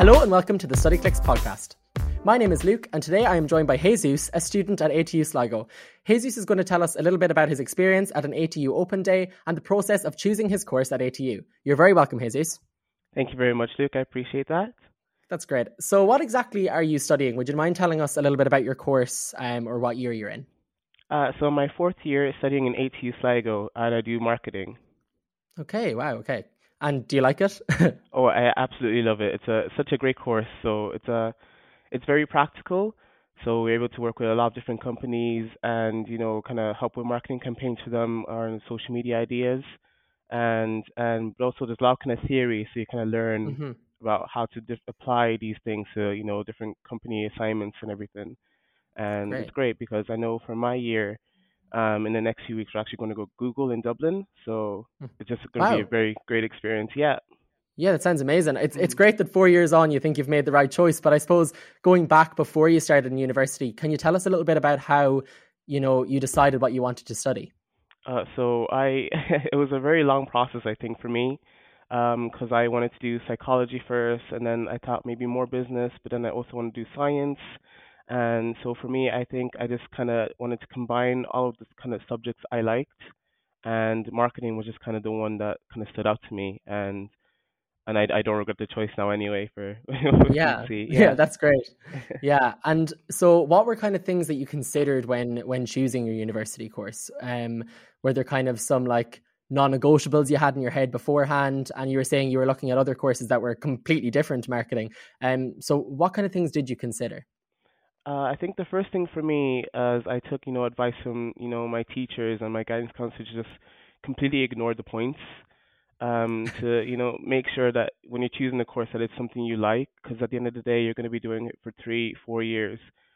Hello and welcome to the StudyClix podcast. My name is Luke and today I am joined by Jesus, a student at ATU Sligo. Jesus is going to tell us a little bit about his experience at an ATU Open Day and the process of choosing his course at ATU. You're very welcome, Jesus. Thank you very much, Luke. I appreciate that. That's great. So what exactly are you studying? Would you mind telling us a little bit about your course or what year you're in? So my fourth year is studying in ATU Sligo and I do marketing. Okay, wow, okay. And do you like it? Oh, I absolutely love it. It's such a great course. So it's very practical. So we're able to work with a lot of different companies and, kind of help with marketing campaigns for them or social media ideas. But also there's a lot of kind of theory, so you kind of learn hmm about how to apply these things to, different company assignments and everything. And it's Great. great because I know for my year, in the next few weeks, we're actually going to go Google in Dublin. So it's just going to be a Wow. very great experience. Yeah. Yeah, that sounds amazing. It's Mhm. great that 4 years on you think you've made the right choice, but I suppose going back before you started in university, can you tell us a little bit about how, you decided what you wanted to study? It was a very long process, I think, for me, because I wanted to do psychology first, and then I thought maybe more business, but then I also want to do science. And so for me, I think I just kind of wanted to combine all of the kind of subjects I liked, and marketing was just kind of the one that kind of stood out to me, and I don't regret the choice now anyway for we'll Yeah, see. yeah, Yeah. that's great. Yeah, and so what were kind of things that you considered when choosing your university course? Were there kind of some like non-negotiables you had in your head beforehand, and you were saying you were looking at other courses that were completely different to marketing. So what kind of things did you consider? I think the first thing for me is I took, advice from, my teachers and my guidance counselor to just completely ignore the points. To, make sure that when you're choosing a course that it's something you like, because at the end of the day, you're going to be doing it for 3, 4 years.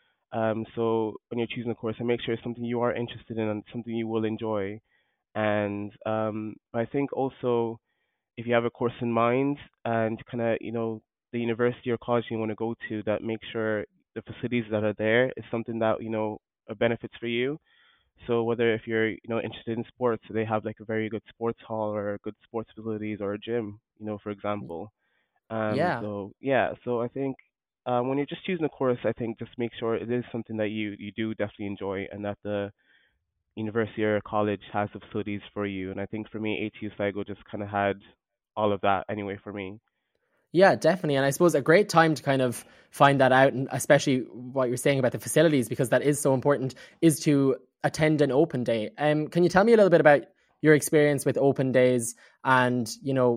So when you're choosing a course, and make sure it's something you are interested in and something you will enjoy. And I think also if you have a course in mind and kind of, the university or college you want to go to, that make sure the facilities that are there is something that, are benefits for you. So whether if you're, interested in sports, they have like a very good sports hall or good sports facilities or a gym, for example. Yeah. So yeah, so I think when you're just choosing a course, I think just make sure it is something that you do definitely enjoy and that the university or college has the facilities for you. And I think for me, ATU Sligo just kind of had all of that anyway for me. Yeah, definitely. And I suppose a great time to kind of find that out, and especially what you're saying about the facilities, because that is so important, is to attend an open day. Can you tell me a little bit about your experience with open days and,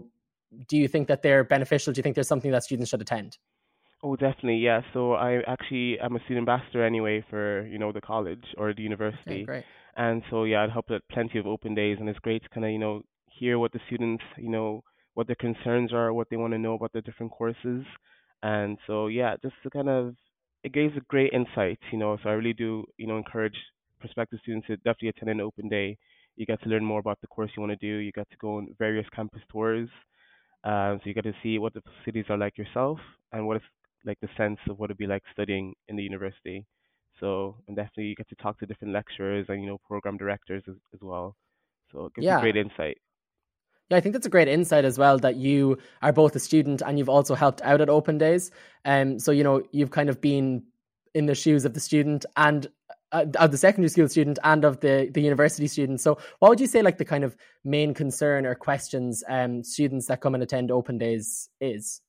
do you think that they're beneficial? Do you think there's something that students should attend? Oh, definitely, yeah. So I actually am a student ambassador anyway for, the college or the Okay, university. great. And so yeah, I'd help at plenty of open days and it's great to kind of, hear what the students, what their concerns are, what they want to know about the different courses. And so yeah, just to kind of it gives a great insight, so I really do, encourage prospective students to definitely attend an open day. You get to learn more about the course you want to do. You get to go on various campus tours. So you get to see what the cities are like yourself and what it's like the sense of what it'd be like studying in the university. So and definitely you get to talk to different lecturers and program directors as well. So it gives you Yeah. great insight. Yeah, I think that's a great insight as well that you are both a student and you've also helped out at open days. So, you've kind of been in the shoes of the student and of the secondary school student and of the university student. So what would you say like the kind of main concern or questions students that come and attend open days is?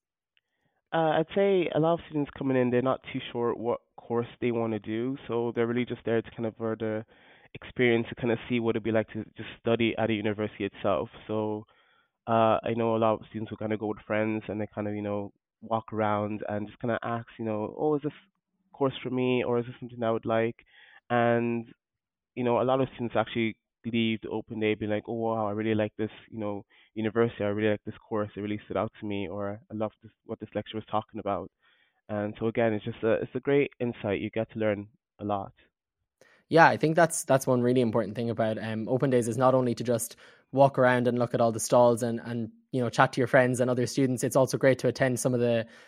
I'd say a lot of students coming in, they're not too sure what course they want to do, so they're really just there to kind of for the experience to kind of see what it'd be like to just study at a university itself. So I know a lot of students who kind of go with friends and they kind of, walk around and just kind of ask, oh, is this course for me or is this something I would like? And, a lot of students actually leave the open day being like, oh, wow, I really like this, university. I really like this course. It really stood out to me or I love this, what this lecturer was talking about. And so again, it's a great insight. You get to learn a lot. Yeah, I think that's one really important thing about open days is not only to just walk around and look at all the stalls and chat to your friends and other students. It's also great to attend some of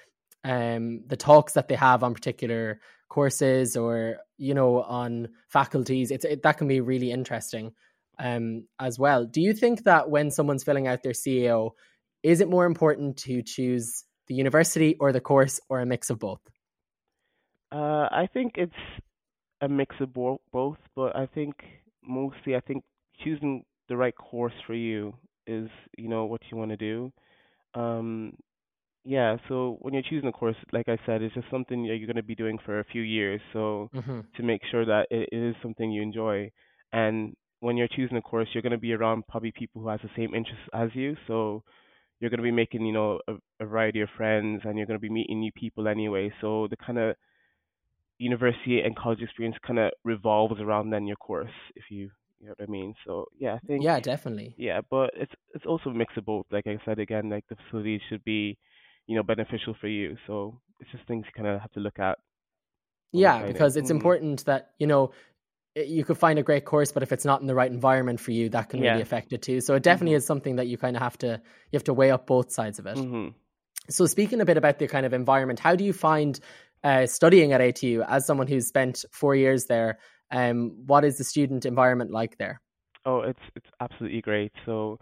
the talks that they have on particular courses or on faculties. That can be really interesting as well. Do you think that when someone's filling out their CAO, is it more important to choose the university or the course, or a mix of both? I think it's a mix of both, but I think choosing the right course for you is, what you want to do. Um, yeah, so when you're choosing a course, like I said, it's just something that you're going to be doing for a few years. So Hmm. to make sure that it is something you enjoy, and when you're choosing a course, you're going to be around probably people who has the same interests as you. So you're going to be making, a variety of friends, and you're going to be meeting new people anyway. So the kind of university and college experience kind of revolves around then your course, if you know what I mean. So yeah, I think Yeah, definitely. yeah, but it's also a mix of both. Like I said again, like the facilities should be, beneficial for you. So it's just things you kind of have to look at when Yeah, deciding. because it's important that, you could find a great course, but if it's not in the right environment for you, that can really Yes. affect it too. So it definitely Mhm. is something that you kind of have to weigh up both sides of it. Mhm. So speaking a bit about the kind of environment, how do you find studying at ATU as someone who's spent 4 years there? What is the student environment like there? Oh, it's absolutely great. So,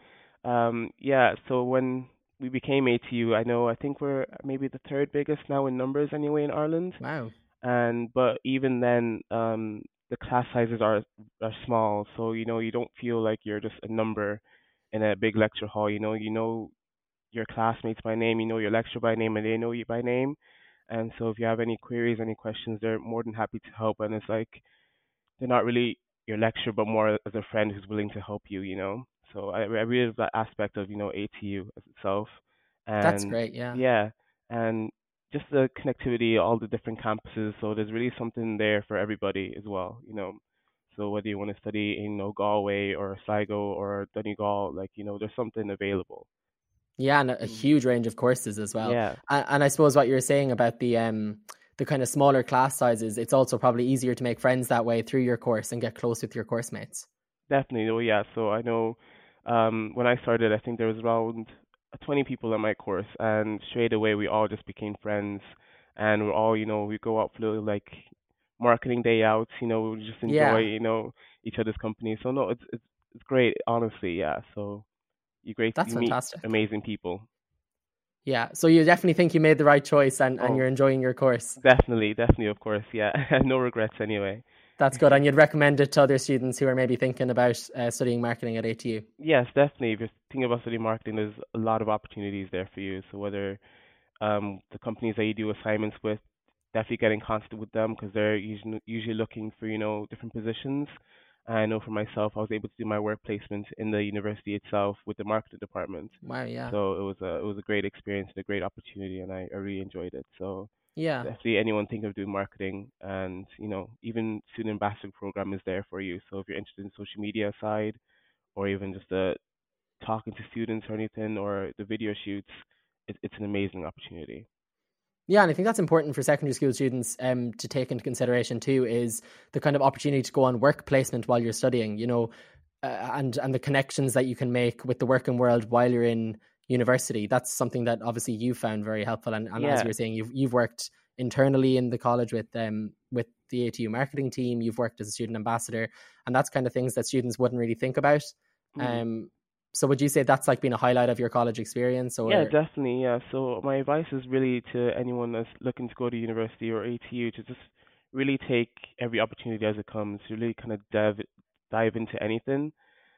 yeah. So when we became ATU, I think we're maybe the third biggest now in numbers anyway in Ireland. Wow. And but even then, the class sizes are small, so you don't feel like you're just a number in a big lecture hall. You know your classmates by name, you know your lecturer by name, and they know you by name. And so if you have any queries, any questions, they're more than happy to help. And it's like they're not really your lecturer, but more as a friend who's willing to help you. So I really love that aspect of, ATU as itself. That's And great. Yeah. yeah, and just the connectivity, all the different campuses. So there's really something there for everybody as well. So whether you want to study in, Galway or Sligo or Donegal, like, there's something available. Yeah, and a Hmm. huge range of courses as well. Yeah. And I suppose what you're saying about the kind of smaller class sizes, it's also probably easier to make friends that way through your course and get close with your course mates. Definitely. Oh, yeah. So I know when I started, I think there was around 20 people in my course, and straight away we all just became friends, and we're all, we go out for like marketing day outs, we just enjoy, Yeah, each other's company. So no, it's great, honestly. Yeah. So that's you meet fantastic. amazing people. Yeah, so you definitely think you made the right choice and Oh, you're enjoying your course. definitely, of course. Yeah. No regrets anyway. That's good. And you'd recommend it to other students who are maybe thinking about studying marketing at ATU. Yes, definitely. If you're thinking about studying marketing, there's a lot of opportunities there for you. So whether the companies that you do assignments with, definitely get in contact with them because they're usually looking for, different positions. I know for myself, I was able to do my work placement in the university itself with the marketing department. Wow, yeah. So it was a great experience and a great opportunity, and I really enjoyed it. So Yeah. definitely anyone thinking of doing marketing, and even student ambassador program is there for you. So if you're interested in social media side or even just talking to students or anything or the video shoots, it's an amazing opportunity. Yeah, and I think that's important for secondary school students to take into consideration too, is the kind of opportunity to go on work placement while you're studying, and the connections that you can make with the working world while you're in university. That's something that obviously you found very helpful. And as you Yeah. were saying, you've worked internally in the college with the ATU marketing team. You've worked as a student ambassador, and that's kind of things that students wouldn't really think about. Hmm. Um, so would you say that's like been a highlight of your college experience, Yeah, or? definitely. Yeah. So my advice is really to anyone that's looking to go to university or ATU to just really take every opportunity as it comes. Really kind of dive into anything,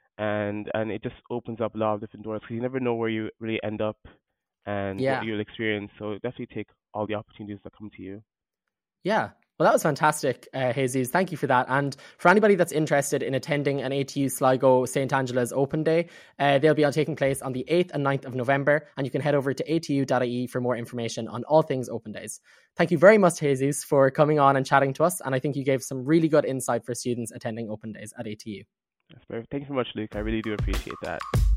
and it just opens up a lot of different doors. 'Cause you never know where you really end up and what Yeah. you'll experience. So definitely take all the opportunities that come to you. Yeah. Well, that was fantastic, Jesus. Thank you for that. And for anybody that's interested in attending an ATU Sligo St. Angela's Open Day, they'll be taking place on the 8th and 9th of November. And you can head over to atu.ie for more information on all things Open Days. Thank you very much, Jesus, for coming on and chatting to us. And I think you gave some really good insight for students attending Open Days at ATU. That's perfect. Thank you so much, Luke. I really do appreciate that.